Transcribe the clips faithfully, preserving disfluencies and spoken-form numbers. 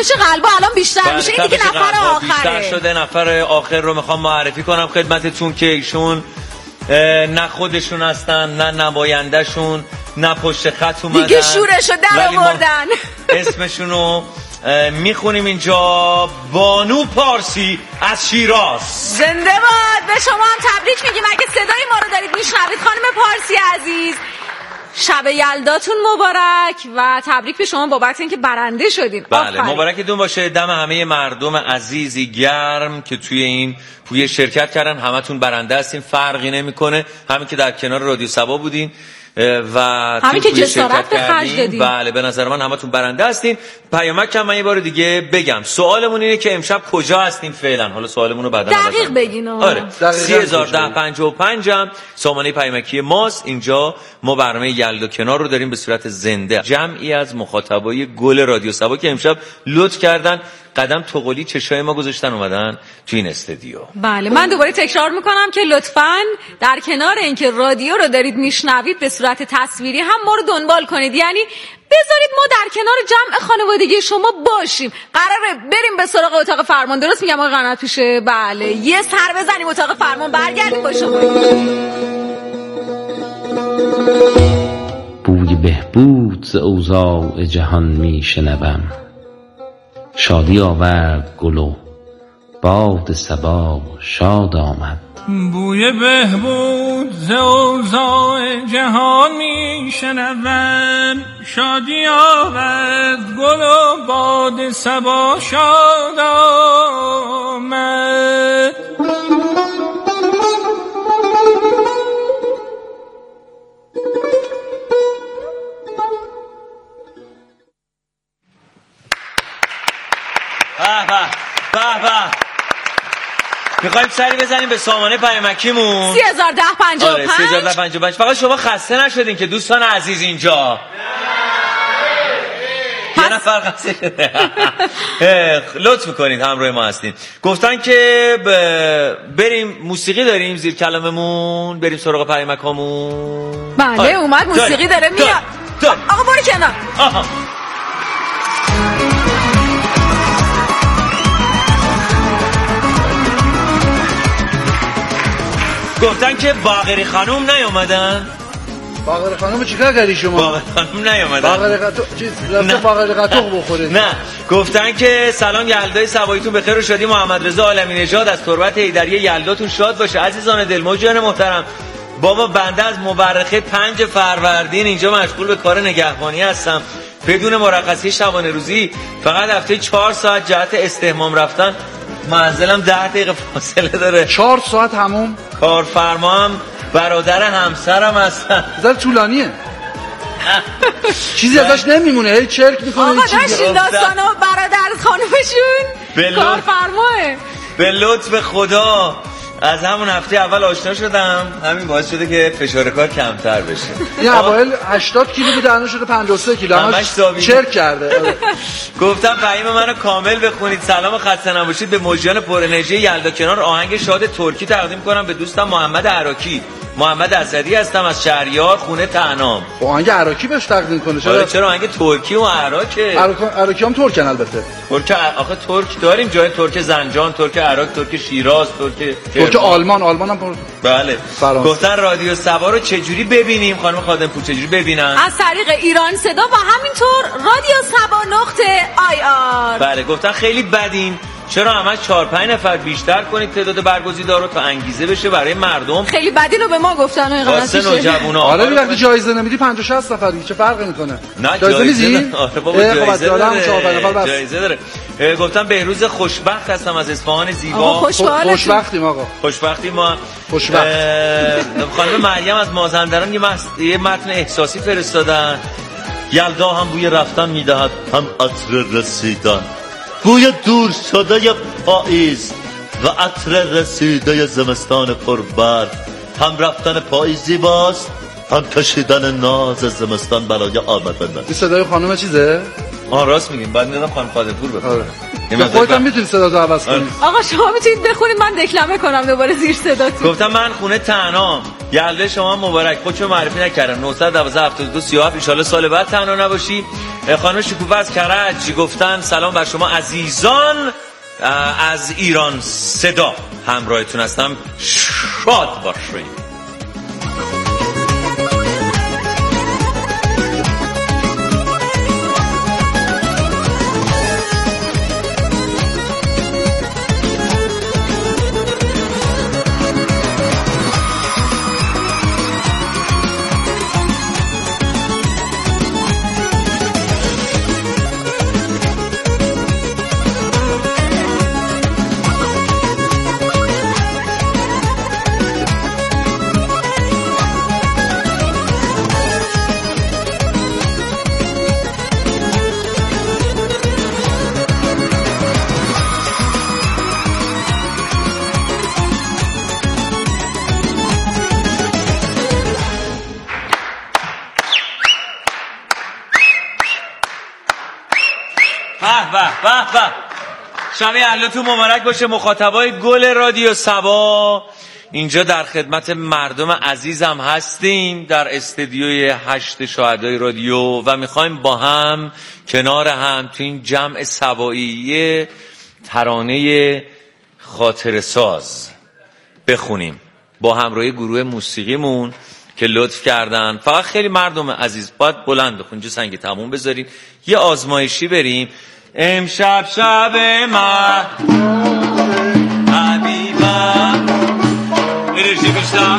تپش قلبا الان بیشتر میشه. این دیگه نفر آخره بیشتر شده. نفر آخر رو میخوام معرفی کنم خدمتتون که ایشون نه خودشون هستن، نه نمایندهشون، نه پشت خط اومدن، دیگه شورشو در آوردن. اسمشونو میخونیم اینجا. بانو پارسی از شیراز. زنده باد. به شما هم تبریک میگیم اگه صدای ما رو دارید میشنوید. خانم پارسی عزیز، شب یلداتون مبارک و تبریک به شما بابت اینکه برنده شدین. بله مبارکتون باشه. دم همه مردم عزیزی گرم که توی این پویه شرکت کردن. همتون برنده هستین، فرقی نمیکنه. همین که در کنار رادیو سبا بودین و همین که جسارت به خرج دادین. بله به نظر من همتون برنده هستین. پیامک هم من یه بار دیگه بگم. سوالمون اینه که امشب کجا هستین فعلا؟ حالا سوالمون رو بعدا دقیق بگین. آره سه هزار و ده پنجاه و پنج هم سامانه پیامکی ماست. اینجا ما برنامه یلدا کنار رو داریم به صورت زنده. جمعی از مخاطبای گل رادیو سبا که امشب لطف کردن قدم توقلی چشای ما گذاشتن اومدن تو این استودیو. بله من دوباره تکرار میکنم که لطفاً در کنار اینکه رادیو رو دارید میشنوید به صورت تصویری هم ما رو دنبال کنید. یعنی بذارید ما در کنار جمع خانوادگی شما باشیم. قراره بریم به سراغ اتاق فرمان. درست میگم آقا قنات پیشه؟ بله یه سر بزنیم اتاق فرمان برگردیم با شما. بوی بهبود ز اوضاع جهان میشنوم، شادی آورد گل و باد صبا شاد آمد. بوی بهبود ز اوضاع جهان میشنوم، شادی آورد گل و باد صبا شاد آمد. به به به به. میخوایم سری بزنیم به سامانه پیامکیمون. سه هزار و ده پنجاه و پنج. آره سه هزار و ده پنجاه و پنج. فقط شما خسته نشدین که دوستان عزیز اینجا یه نفر خسته شده. لطف میکنید همراه ما هستین. گفتن که بریم موسیقی داریم زیر کلاممون، بریم سراغ پیامکامون. بله آره. اومد موسیقی داره میاد. آقا برو کنار. آها گفتن که باقری خانوم نیومدن. باقری خانوم چیکار کردی شما؟ باقری خانوم نیومدن. باقری قطو چیز رفته باقری قطوق بخوره. نه گفتن که سلام یلدای سباییتون بخیر و شادی. محمد رضا عالمی نژاد از تربت حیدری یلداتون شاد باشه. عزیزان دل موجان محترم، بابا بنده از مورخه پنج فروردین اینجا مشغول به کار نگهبانی هستم بدون مرخصی شبانه روزی. فقط هفته چهار ساعت جهت استحمام رفتن. منزلم ده دقیقه فاصله داره. چهار ساعت همون. کارفرما هم برادر همسرم هستن. زر طولانیه. چیزی ازش نمیمونه، هی چرک میکنه. آقا داشتین داستانو برادر خانومشون کارفرماه. به لطف خدا از همون هفته اول آشنا شدم. همین باعث شده که فشار کار کمتر بشه. این اوایل هشتاد کیلو بود الان شده پنجاه و سه کیلو. همش چرک کرده. گفتم پیام منو کامل بخونید. سلام و خسته نباشید به موجیان پر انرژی یلدا کنار. آهنگ شاد ترکی تقدیم کنم به دوستم محمد عراکی. محمد اسدی هستم از شهریار خونه طعنام. آهنگ عراکی بهش تقدیم کنه. چرا چرا آهنگ ترکی و عراکه؟ عراکی هم ترکن البته. ترک آخه ترک داریم جای ترک زنجان، ترک عراق، ترک شیراز، ترک ترک آلمان، آلمان هم پر... بله. گفتن رادیو سبا رو چجوری ببینیم خانم خادم پور؟ چجوری ببینن؟ از طریق ایران صدا و همینطور رادیو سبا نقطه آی آر. بله گفتن خیلی بدین، چرا همش چهار پنج نفر بیشتر کنید تعداد برگزیدارا تا انگیزه بشه برای مردم. خیلی بدین رو به ما گفتن این قنات پیشه. آره وقتی جایزه نمیدی پنجاه شصت نفر دیگه چه فرقی میکنه؟ نه جایزه میدی؟ آره بابا جایزه داره. جایزه داره. گفتم بهروز خوشبخت هستم از اصفهان زیبا. آقا خوشبختیم آقا. خوشبختیم ما. خوشبخت. خانم مریم از مازندران یه متن احساسی فرستادن. یلدا هم بوی رفتن میدهد هم عطر رسیدن. بوی دور شده پاییز و عطر رسیده زمستان پربرف. هم رفتن پاییزی باست هم کشیدن ناز زمستان برای آمدن. این صدای خانم چیزه؟ آن راست میگیم بعد میدونم خانم خادم پور بخونه. آره. خودت هم میتونی صداتو عوض کنی. آقا شما میتونید بخونید من دکلمه کنم دوباره زیر صداتون. گفتم من خونه طعنام. یلدا شما مبارک. خودشو معرفی نکردم. نه یک دو هفتاد و دو سی و هفت ان شاء الله سال بعد تنها نباشی. خانم شکوفه از کرج گفتن سلام بر شما عزیزان، از ایران صدا همراهتون هستم، شاد باشید. به به شب اهلتون مبارک باشه مخاطبای گل رادیو صبا. اینجا در خدمت مردم عزیزم هستیم در استدیوی هشت شهدای رادیو و میخوایم با هم کنار هم تو این جمع صبایی ترانه خاطر ساز بخونیم با همراهی گروه موسیقیمون که لطف کردن. فقط خیلی مردم عزیز باید بلند بخون، جو سنگ تموم بذارید، یه آزمایشی بریم. امشب شب من حبیبم انرژی بیشتر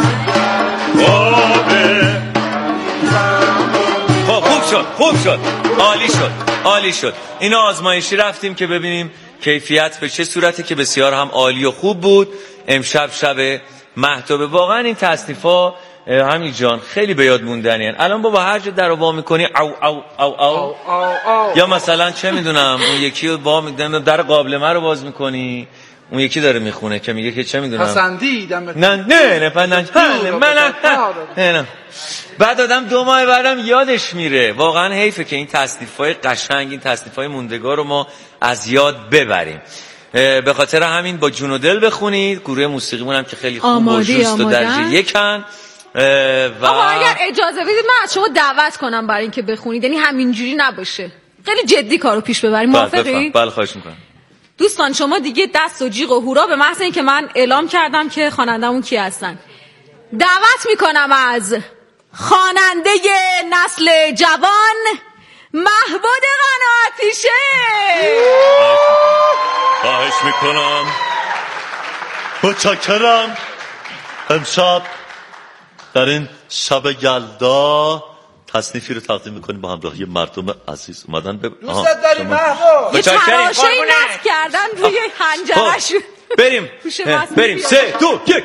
خوب شد خوب شد عالی شد عالی شد. این آزمایشی رفتیم که ببینیم کیفیت به چه صورته که بسیار هم عالی و خوب بود. امشب شب مهتابه. واقعا این تصنیفا همین جان خیلی به یاد موندنی. الان بابا هر جا در رو وا میکنی او او او او یا مثلا چه میدونم اون یکی رو وا میکنی در قابلمه رو باز میکنی اون یکی داره میخونه که میگه که چه میدونم پسندیدم نه نه نه نه نه بعد آدم دو ماه بعدم یادش میره. واقعا حیفه که این تصنیفای قشنگ این تصنیفای موندگار رو ما از یاد ببریم. به خاطر همین با جون و دل بخونید. گروه موسیقیمون هم که خیلی خوب و جوست و درجه یکن. و آقا اگر اجازه بدید من از شما دعوت کنم برای اینکه بخونید، یعنی همینجوری نباشه، خیلی جدی کارو پیش ببریم. موافقی؟ بله خواهش میکنم. دوستان شما دیگه دست و جیغ و هورا به محض اینکه من اعلام کردم که خوانندمون کی هستن دعوت میکنم از خواننده نسل جوان محبود قناعتیشه. خواهش میکنم. متشکرم. امشب در این شب یلدا تصنیفی رو تقدیم میکنیم با همراهی مردم عزیز اومدن به دوستت داریم محبوب. یه تراشه‌ای نصب کردن روی حنجره‌شون. بریم بریم سه دو یک.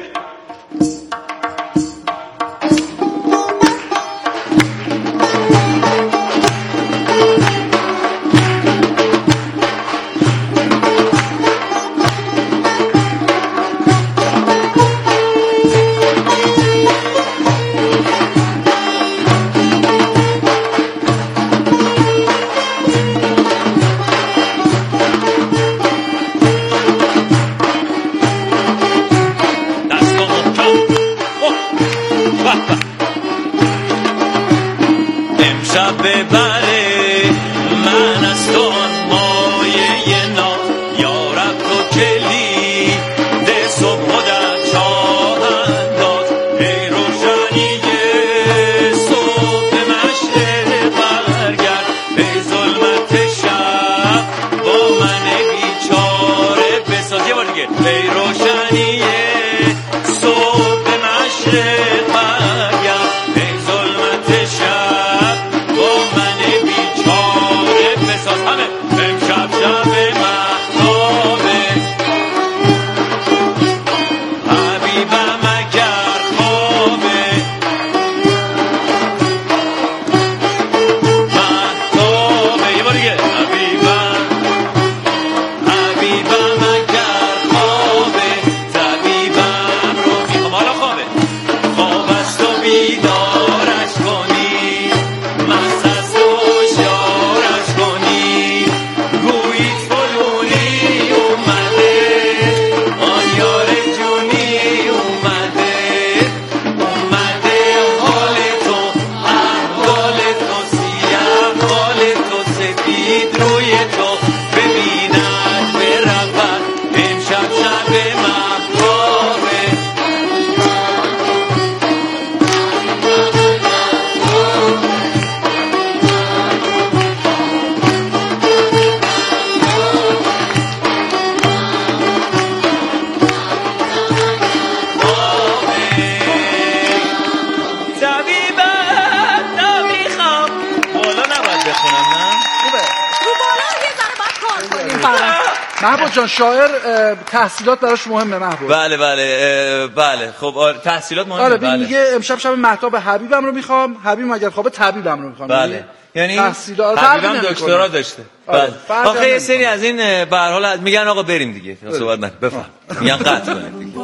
بفرمایید. محبوب جان شاعر تحصیلات براش مهمه محبوب؟ بله بله بله خب آره تحصیلات مهمه. آره بله میگه امشب شب مهتاب حبیبم رو میخوام، حبیبم اگر خوابه طبیبم رو میخوام. بله یعنی تحصیلات حبیبم دکترا داشته. آره. بله آخه یه سری از این به هر حال میگن آقا بریم دیگه صحبت نکن بفهم میگن قطع کنید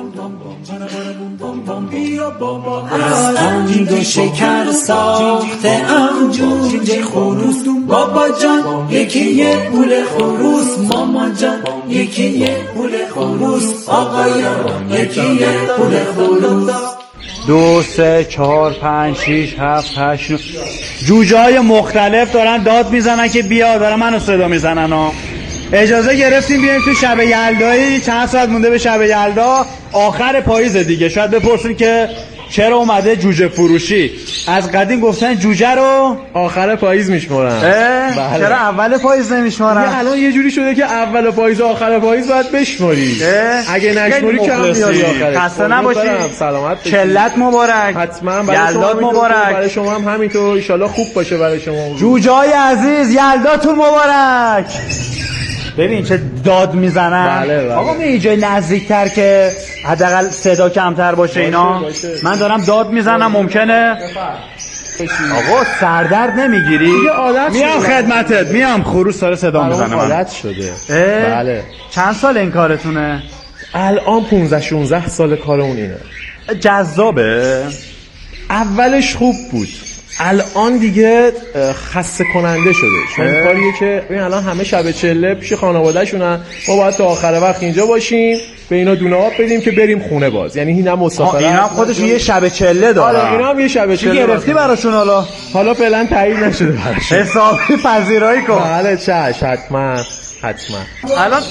از قند و شکر ساخته ام جوجه خروس بابا جان یکی یه پول خروس ماما جان یکی یه پول خروس آقایان یکی یه پول خروس دو سه چهار پنج شیش هفت هشت جوجه های مختلف دارن داد میزنن که بیا دارن منو صدا میزنن ها. اجازه گرفتیم بیایم تو شب یلدایی، چند ساعت مونده به شب یلدا، آخر پاییز دیگه. شاید بپرسین که چرا اومده جوجه فروشی. از قدیم گفتن جوجه رو آخر پاییز میشمارن. بله. چرا اول پاییز نمیشمارن؟ الان یه جوری شده که اول پاییز و آخر پاییز باید بشماری. اگه نشماری کم میاری آخرش. خسته نباشی. سلامت باشی. چلت مبارک. حتما برای شما مبارک. برای شما هم همینطور ان شاءالله خوب باشه برای شما. جوجه‌های عزیز یلداتون مبارک. ببین چه داد میزنن. بله بله. آقا می جای نزدیکتر که حداقل صدا کمتر باشه اینا. باشه باشه. من دارم داد میزنم ممکنه آقا سردرد نمیگیری؟ میام خدمتت میام. خروس داره صدا میزنه. عادت شده. بله. چند سال این کارتونه؟ الان پانزده شانزده سال کارمون اینه. جذابه؟ اولش خوب بود، الان دیگه خسته کننده شده. چون کاریه که ببین الان همه شب چله پیش خانواده‌شونن، ما باید تا آخر وقت اینجا باشیم، به اینا دونه آب بدیم که بریم خونه باز. یعنی اینا مسافرت. اینا خودشون یه شب چله دارن. آره اینا هم یه شب چله گرفتی براشون. حالا حالا فعلا تایید نشده براشون. حسابی پذیرایی کن. بله چش حتما حتما. الان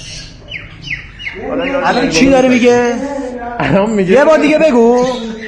الان چی داره میگه؟ الان میگه یه بار دیگه بگو.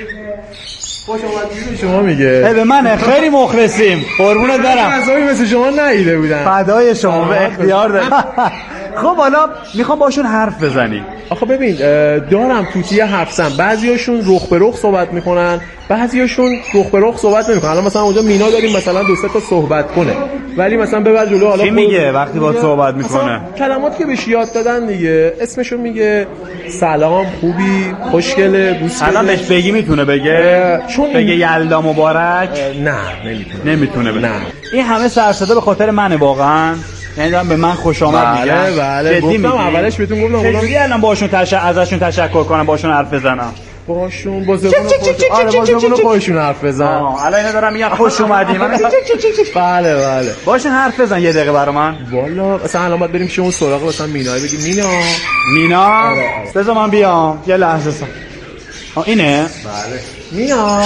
خوش اومدید شما میگه. ای به منه خیلی مخلصیم. قربونت برم. غذایی مثل شما نیده بودن. فدای شما به اختیار دارم. خب حالا میخوام باشون حرف بزنی. آخه ببین دارم توتی حفصم، بعضیاشون رخ به رخ صحبت میکنن، بعضیاشون رخ به رخ صحبت نمیکنن. الان مثلا اونجا مینا داریم مثلا دو سه تا صحبت کنه، ولی مثلا ببر جلو حالا چی میگه وقتی باهات صحبت میکنه؟ کلمات که بهش یاد دادن دیگه، اسمشو میگه، سلام، خوبی، خوشگله، بوس. الان بهش بگی میتونه بگه؟ چون بگه یلدا مبارک؟ نه نمیتونه. نمیتونه بگه. نه. این همه سر صدا به خاطر منه واقعا. یعنی دارم به من خوش آمد میگن. بله بله گفتم اولش بهتون گفتم چجوری الان باشون تشکر ازشون تشکر کنم، باشون حرف بزنم؟ باشون با زبون خودشون. آره با زبون خودشون حرف بزن. الان اینا دارم میگن خوش اومدی. من بله بله باشون حرف بزن یه دقیقه برا من. والا مثلا الان باید بریم شما سراغ مثلا مینا بگیم مینا مینا بذار من بیام یه لحظه سا. اینه؟ بله مینا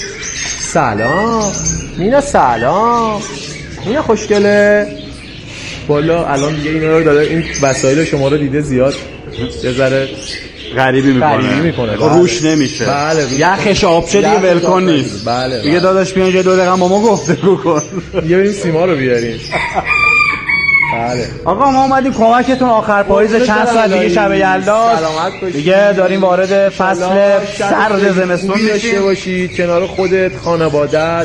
سلام. مینا سلام. مینا خوشگله. والا الان دیگه اینا رو داره، این وسایل شما رو دیده زیاد یه ذره غریبی میکنه. غریبی میکنه. روش نمیشه. بله. یخش آب شد دیگه ولکن نیست. بله. دیگه داداش بیا اینجا دو دقیقه با ما گفتگو کن. یه بریم سیما رو بیاریم. بله. آقا ما اومدیم کمکتون آخر پاییز چند سال دیگه شب یلدا. دیگه داریم وارد فصل سرد زمستون میشه باشی کنار خودت، خانواده‌ات،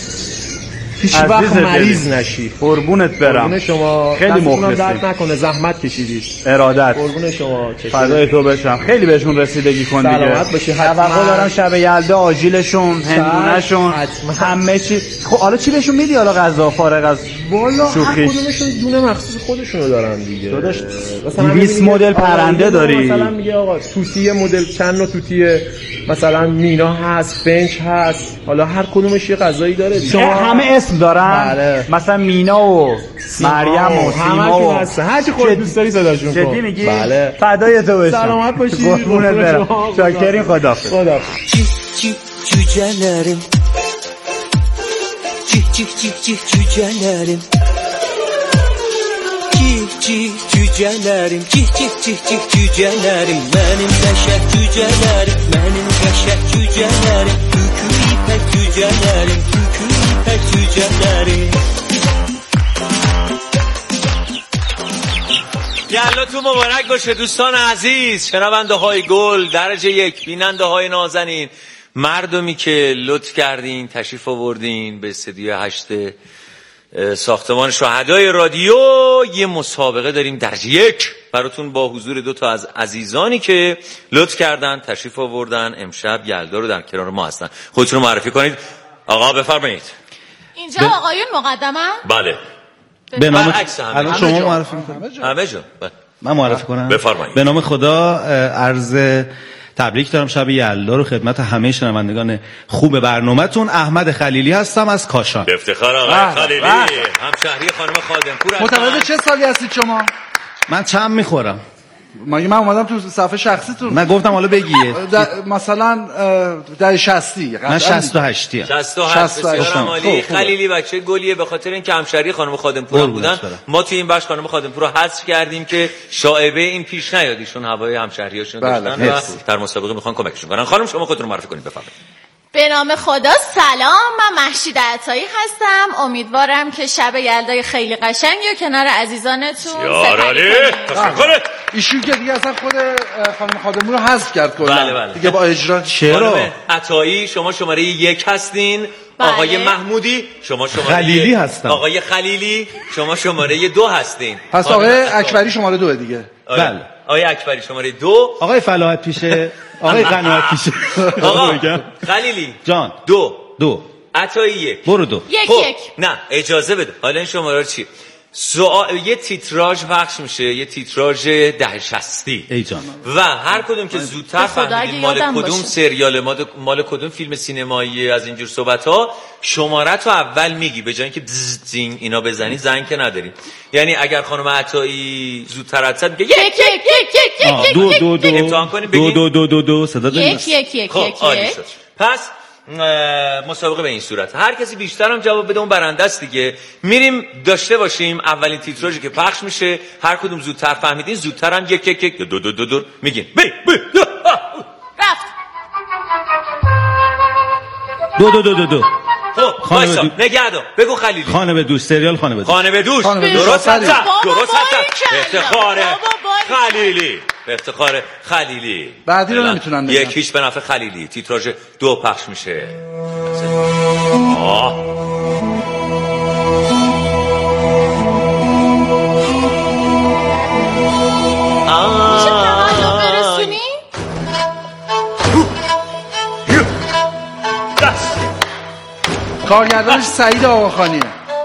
هیچ وقت مریض نشی. قربونت برم. قربون شما. خیلی مخلصی. درد نکنه، زحمت کشیدید. ارادت. قربون شما. فدای تو بشم. خیلی بهشون رسیدگی کن دیگه. سلامت باشی. توقع دارم شب یلدا آجیلشون، هندونه‌شون، همه چی. خب حالا چی بهشون میدی حالا غذا فارغ از والا شوخی؟ هر کدومشون دونه مخصوص خودشونو دارن دیگه. داداش دویست مدل پرنده داری. مثلا میگه آقا توتی مدل چند نوع توتی مثلا مینا هست، فنچ هست، حالا هر کدومش یه غذایی داره دیگه. همه اسم دارن. بله. مثلا مینا و مریم و سیما و هست. هر چی خودت دوست داری صداشون کن. جدی میگی؟ بله. فدای تو بشم. سلامت باشی. قربونت برم. شاکرین. خداحافظ. خداحافظ. چی چی cücelerim Cih cih cih cih cücelerim Cih cih cücelerim Cih cih cih cih cücelerim Benim qəşəng cücelerim Benim qəşəng cücelerim Tükü ipək cücelerim Tükü ipək cücelerim یلداتون مبارک باشه دوستان عزیز، شنونده های گل، درجه یک، بیننده های نازنین، مردمی که لطف کردین تشریف آوردین به استودیو هشت ساختمان شهدای رادیو یه مسابقه داریم درجه یک براتون با حضور دو تا از عزیزانی که لطف کردن تشریف آوردن امشب یلدا رو در کنار ما هستن. خودتون رو معرفی کنید. آقا بفرمایید. اینجا ب... آقایون مقدمه؟ بله. به نام الان شما معرفی می‌کنید. همه جا. من معرفی کنم. بفرمایید. به نام خدا عرض تبریک دارم شب یلدا رو خدمت همه شنوندگان خوب برنامه‌تون. احمد خلیلی هستم از کاشان. به افتخار آقای خلیلی همشهری خانم خادمپور. متولد چه سالی هستید شما؟ من چند میخورم؟ مگه من اومدم تو صفحه شخصیتون؟ من گفتم حالا بگیه. مثلا در شصتی. من شصت و هشت ام. شصت و هشت بسیار عالی. خلیلی بچه گلیه به خاطر اینکه همشهری خانم خادمپور بودن. ما تو این بخش خانم خادمپور رو حذف کردیم که شائبه این پیش نیاد ایشون هوای همشهریاشون داشتن و در مسابقه میخوان کمکشون کنن. خانم شما خودتون رو معرفی کنید بفرمایید. به نام خدا سلام، من مهشید عطایی هستم. امیدوارم که شب یلدای خیلی قشنگی و کنار عزیزانتون سپری کنید. ایشون که دیگه اصلا خود خانم خادمپور رو حذف کرد کلا. بله بله. دیگه با اجرا. چرا؟ عطایی شما شماره یک هستین. بله. آقای محمودی شما شماره خلیلی هستم. آقای خلیلی شما شماره دو هستین. پس آقای اکبری شماره دو دیگه. بله. آقای اکبری شماره دو. آقای فلاحت پیشه. آقای قناعت پیشه. آقا خلیلی جان دو دو عطایی یک. برو دو. یک خب. یک. نه اجازه بده. حالا این شماره چی؟ سوال یه تیتراژ پخش میشه، یه تیتراژ ده شصتی ای جان. و هر کدوم که زودتر فهمیدین مال کدوم سریال مال کدوم فیلم سینمایی از اینجور صحبت‌ها شماره تو اول میگی به جای اینکه زینگ اینا بزنی زنگ که نداریم. یعنی اگر خانم عطایی زودتر حدس میگه یک یک یک یک یک دو دو دو امتحان کنیم دو دو دو دو دو صدا داریم. یک یک یک خب یک. پس مسابقه به این صورت هر کسی بیشتر هم جواب بده اون برنده است دیگه. میریم داشته باشیم اولین تیتراژی که پخش میشه هر کدوم زودتر فهمیدین زودتر هم یک یک یک دو دو دو دو میگین بی بی رفت دو دو دو دو دو. خب وایسا نگهدار بگو خلیلی. خانه به دوش سریال خانه به دوش. خانه به دوش درست هست. درست هست. افتخار خلیلی افتخار خلیلی. بعدی رو نمیتونن بگن. یکیش به نفع خلیلی. تیتراژ دو پخش میشه. آه میشه تولد برسونی؟ کارگردانش سعید آقاخانیه.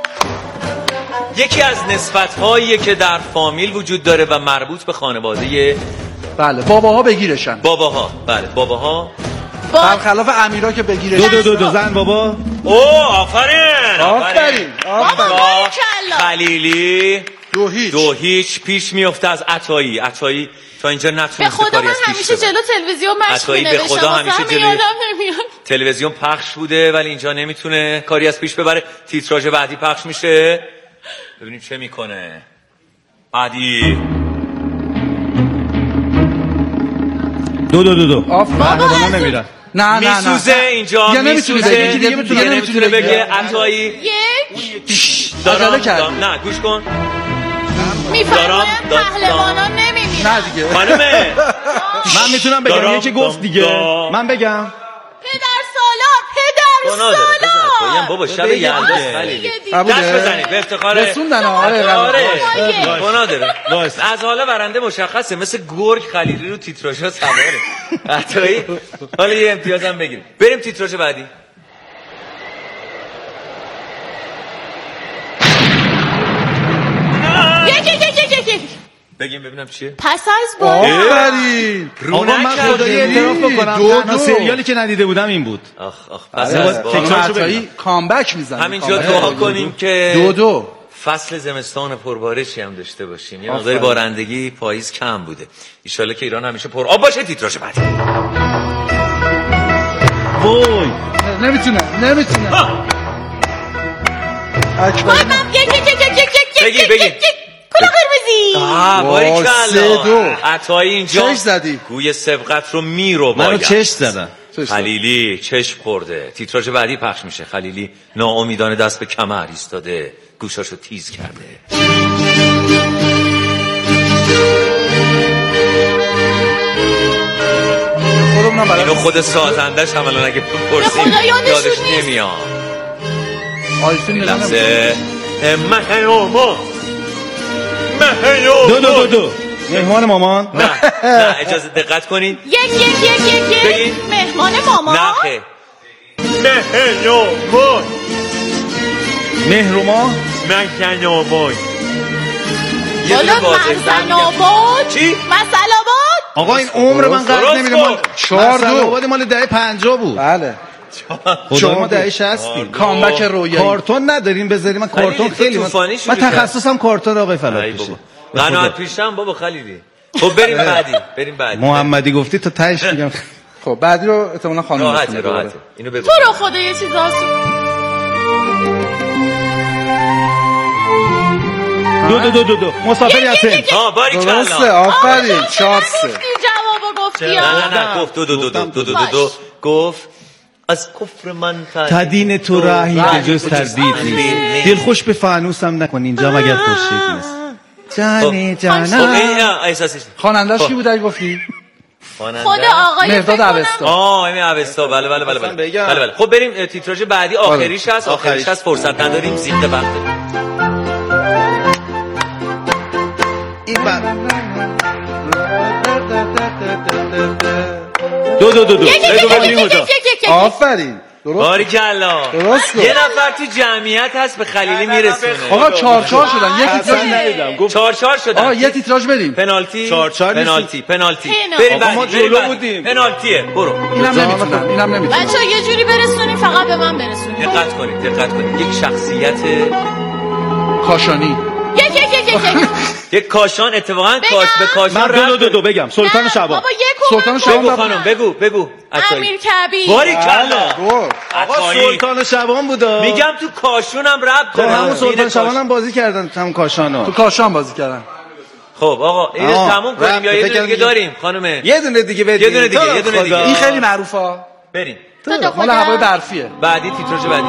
یکی از نسبت‌هایی که در فامیل وجود داره و مربوط به خانواده بله باباها بگیرشن. باباها بله باباها برخلاف امیرا که بگیرشن. دو دو دو دو زن بابا. او آفرین آفرین آفرین. خلیلی دو هیچ دو هیچ پیش میفته از عطایی. عطایی تا اینجا نتونسته به خدا من همیشه جلو تلویزیون مشق به خدا همیشه جلو تلویزیون پخش بوده ولی اینجا نمیتونه کاری از پیش ببره. تیتراژ بعدی پخش میشه ببینیم چه میکنه. بعدی دو دو دو دو. آفرین. نمیرن. نه نه نه میسوزه اینجا میسوزه دیگه نمیتونه بگه عطایی یک دارم دارم نه گوش کن میفرمایم پهلوانان نمیمیرن. نه دیگه خانمه من میتونم بگم یکی گفت دیگه من بگم پدر سالار پدر سالار بابا شب یلدا خلیلی دست بزنید به افتخار رسوندن. آره آره گناه داره. از حالا برنده مشخصه مثل گرگ خلیلی رو تیتراژها سواره عطایی. حالا یه امتیازم بگیریم بریم تیتراژ بعدی. یک یک یک یک یک بگیم ببینم چیه. پس از بالا آفرین. آقا من خدایی اعتراف بکنم تنها سریالی که ندیده بودم این بود. آخ آخ پس از بالا کامبک میزنه. همینجا دعا کنیم که دو دو فصل زمستان پربارشی هم داشته باشیم. یه مقدار بارندگی پاییز کم بوده. ان شاءالله که ایران همیشه پر آب باشه. تیتراژ بعدی. وای نمیتونه نمیتونه. اکبر بگی بگی کلا قرمزی. آه باریکلا عطایی اینجا چش زدی گوی سبقت رو میرو منو چش زدن. خلیلی چشم خورده. تیتراژ بعدی پخش میشه. خلیلی ناامیدانه دست به کمر ایستاده گوشاشو تیز کرده. اینو خود سازندش هم الان اگه بپرسیم یادش نمیاد. آیفین لحظه مهیومو دو دو دو دو مهمان مامان. نه نه اجازه دقت کنید. یک یک یک یک یک مهمان مامان. نه خیر. مهیومو مهروما مهیومو حالا مثلا آباد چی؟ مثلا آباد. آقا این عمر من قرد نمیره. ما چهار دو آباد مال دهه پنجاه بود. بله خدا ما دهه شصتیم. کامبک رویایی. کارتون نداریم بذاریم. من کارتون خیلی من, من تخصصم کارتون آقای فلات میشه. قناعت پیشم بابا خلیلی. خب بریم بعدی بریم بعدی. محمدی گفتی تا تهش میگم. خب بعدی رو احتمالاً خانم راحته راحته. اینو بگو. تو رو خدا یه چیز آسون. دو دو دو دو دو مسافر یتیم. ها باریکلا. درسته آفرین. چهار سه. جوابو گفتی. نه نه نه گفت دو دو دو دو دو دو دو گفت از کفر من تدین تو راهی به جز تردید نیست. دل خوش به فانوسم نکن اینجا مگر خورشید نیست. جانی جانا. خواننده‌اش کی بود اگه گفتی؟ خود آقای مرداد اوستا. آه این اوستا. بله بله بله بله بله بله. خب بریم تیتراژ بعدی. آخریش هست. آخریش هست. فرصت نداریم. زیغ وقت این بعد دو دو دو دو آفرین. باریکلا. درست. یه نفر تو جمعیت هست به خلیلی میرسونه. آقا چهار چهار شدن. یه تیتراژ ندیدم. چهار چهار شدن. آقا یه تیتراژ بریم. پنالتی. چهار چهار پنالتی پنالتی. بریم بعد. ما جلو بودیم. پنالتیه. برو. اینم نمیتونم. اینم نمیتونم. بچه‌ها یه جوری برسونید فقط به من برسونید. دقت کنید دقت کنید. یک شخصیت کاشانی. یک یک یک یک یک کاشان اتفاقا کاش به کاشان من دو دو دو بگم سلطان شبان. بابا یک سلطان بگو شبان. خانم بگو بگو. امیر کبیر. باریکلا. آقا سلطان شبان بودا. میگم تو کاشونم رب داره. همون سلطان شبانم بازی کردن هم کاشانو. تو کاشان بازی کردن. خب آقا اینو تموم کنیم یا یه دونه دیگه داریم خانم؟ یه دونه دیگه بدید. یه دونه دیگه یه دونه دیگه. این خیلی معروفه. بریم. مال هوای برفیه. بعدی تیتراژ بعدی.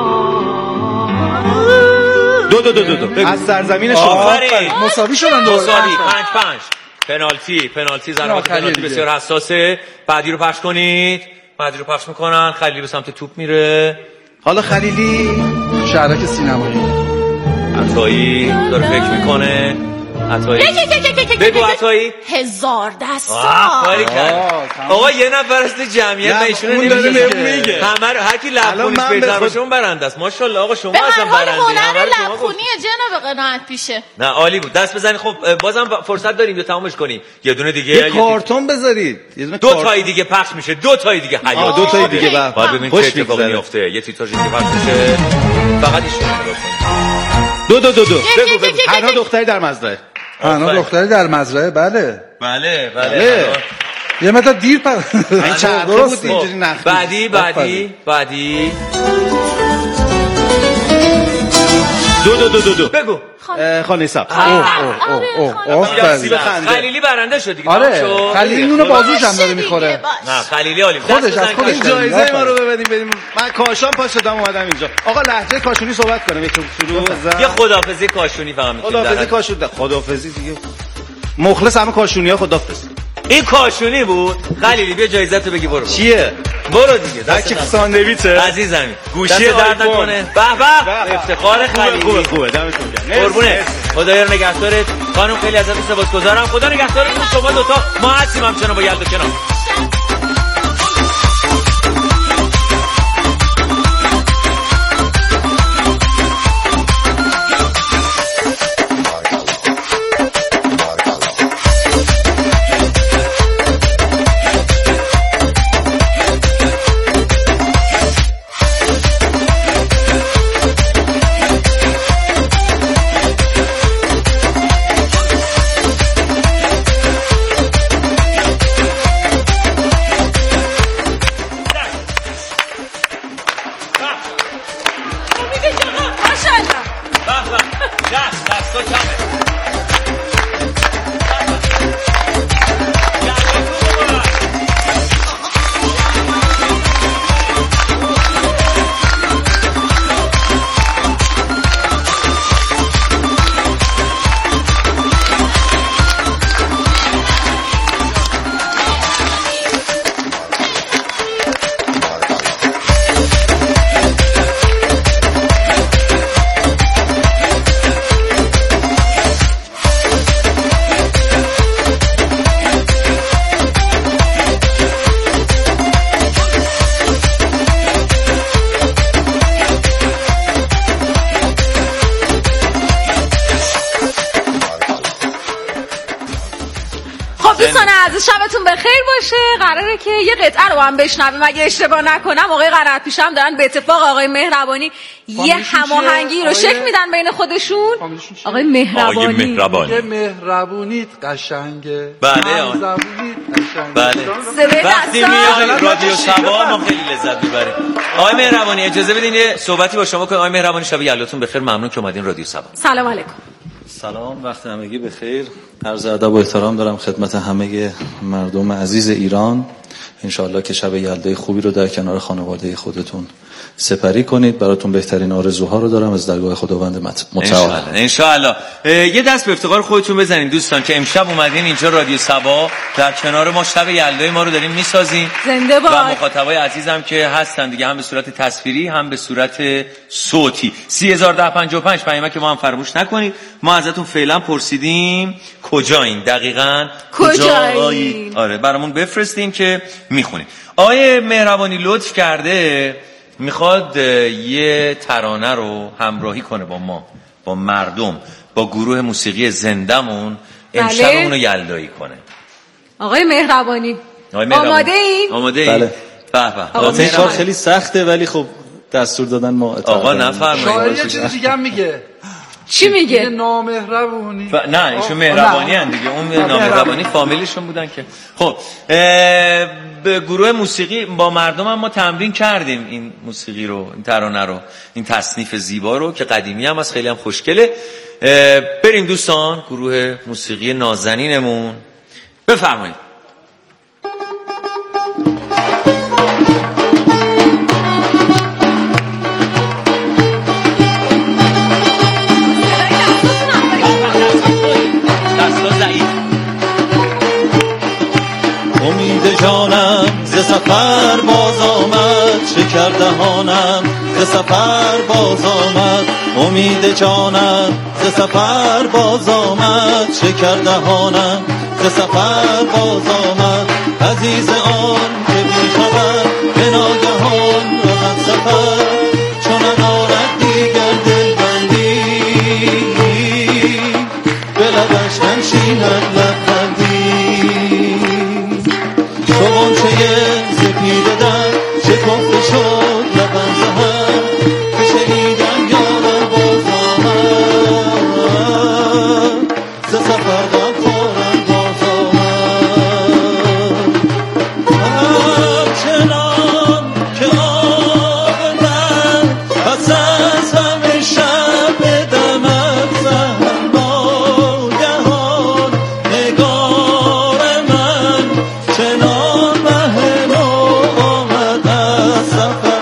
دو دو دو دو از سرزمین شما. مساوی شدن. مساوی پنج پنج. پنالتی پنالتی ضربات پنالتی بسیار حساسه. بعدی رو پخش کنید. بعدی رو پخش میکنن. خلیلی به سمت توپ میره. حالا خلیلی شهرک سینمایی. عطایی داره فکر میکنه. عطایی بگو عطایی. هزار دست. آقا یه نفر است جمعیت من ایشونو نمیگه. همه رو هر کی لبخونیش بهتر باشه اون برنده است. ماشاءالله آقا شما اصلا برنده. هنر لبخونی جناب قناعت پیشه. نه عالی بود. دست بزنید. خب بازم فرصت داریم یا تمامش کنیم. یه دونه دیگه یه کارتون بذارید. دو تای دیگه پخش میشه. دو تای دیگه حیا. دو تای دیگه بعد ببین چه اتفاقی میفته. یه تیتراژ دیگه پخش میشه. فقط ایشون نگاه کنید. دو دو دو دو. بگو بگو. حنا دختری در مزرعه. حنا دختری در مزرعه. بله بله بله. یه مقدار دیر پر. این چرخه بود اینجوری نخ. بعدی بعدی بعدی. دو دو دو دو دو. بگو. خانه سبز. اوه اوه خلیلی برنده شد دیگه. آره خلیلی نونو بازوش هم داره میخوره. نه خلیلی عالی. خودش از خودش جایزه ما رو ببریم بریم. من کاشان پاس شدم اومدم اینجا. آقا لهجه کاشونی صحبت کنم. یک شروع یه خداحافظی کاشونی فهمید. خداحافظی کاشون. خداحافظی دیگه. مخلص همه کاشونی‌ها خداحافظ. این کاشونی بود. خلیلی بیا جایزه تو بگی برو. چیه؟ برو دیگه. دست ساندویچه. عزیزم گوشی درد نکنه. به به افتخار خلیلی. خوبه خوبه دمتون گرم. قربونه. خدایا رو نگهدارت. خانم خیلی ازت سپاسگزارم. خدا نگهدارتون شما دو تا. ما هستیم همچنان با یلدا کنار. دوستان عزیز شبتون بخیر باشه. قراره که یه قطعه رو هم بشنویم اگه اشتباه نکنم. آقای قرار پیشم دارن به اتفاق آقای مهربانی یه هماهنگی رو شکل میدن بین خودشون. آقای مهربانی آقای مهربانی مهربونیت قشنگه. بله بله وقتی میاد رادیو سبا ما خیلی لذت میبریم. آقای مهربانی اجازه بدین یه صحبتی با شما کنم. آقای مهربانی شب یلداتون بخیر. ممنون که اومدین رادیو سبا. سلام علیکم. سلام، وقت همگی بخیر. عرض ادب و احترام دارم خدمت همه مردم عزیز ایران. انشاءالله که شب یلدای خوبی رو در کنار خانواده خودتون سپری کنید. براتون بهترین آرزوها رو دارم از درگاه خداوند متعال. انشاءالله. یه دست به افتخار خودتون بزنین دوستان که امشب اومدین اینجا رادیو سبا در کنار ما شب یلدای ما رو دارین میسازین. زنده باد. و مخاطبای عزیزم که هستن دیگه، هم به صورت تصویری هم به صورت صوتی. سه هزار و ده پنجاه و پنج پیامک که ما هم فراموش نکنید. ما ازتون فعلا پرسیدیم کجایین، دقیقاً کجایین. آره برامون بفرستین که میخونیم. آقای مهربانی لطف کرده میخواد یه ترانه رو همراهی کنه با ما، با مردم، با گروه موسیقی زندمون امشب بله. اونو یلدایی کنه. آقای مهربانی آماده این؟ آماده این؟ بله. به به. این کار خیلی سخته ولی خب دستور دادن ما آقا نفرمایید. شاید یه چیز دیگه هم میگه. چی میگه؟ نامهربونی. ف... نه ایشون مهربانی هن دیگه. اون نامهربانی فامیلیشون بودن که خب به گروه موسیقی با مردم هم ما تمرین کردیم این موسیقی رو، این ترانه رو، این تصنیف زیبا رو که قدیمی هم از خیلی هم خوشگله. بریم دوستان گروه موسیقی نازنینمون بفرمایید. امید جانم ز سفر باز آمد، شکر دهانم ز سفر باز آمد. امید جانم ز سفر باز آمد، شکر دهانم ز سفر باز آمد. عزیز آن که بی خبر به ناگهان رود سفر، چون ندارد دیگر دلبندی به لبش ننشیند لبخندی. تو غنچه سپیده در شکفته شد لبم زهر، که شنیدم یارم باز آمد، ز سفر غم خورم باز آمد. همچنان که آب من پس از همه شب بدمد زهر، ناگهان نگار من چنان مهم آمد از سفر.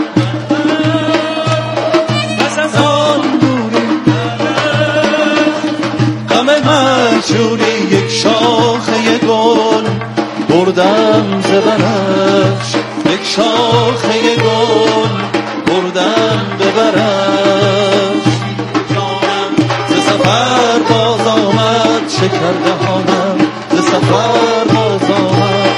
پس از آن دوری غم مهجوری، یک شاخه گل بردم ز برش، یک شاخه گل بردم به برش. جانم ز سفر باز آمد، شکر دهانم ز سفر باز آمد.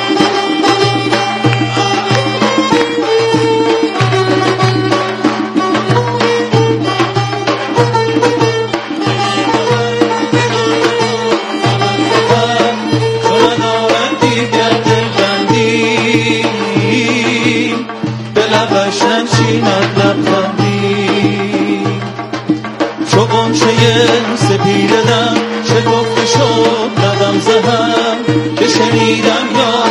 چون ندارد دیگر دلبندی به لبش ننشیند لبخندی. چو غنچه سپیده دم شکفته شد لبم زهر، که شنیدم یا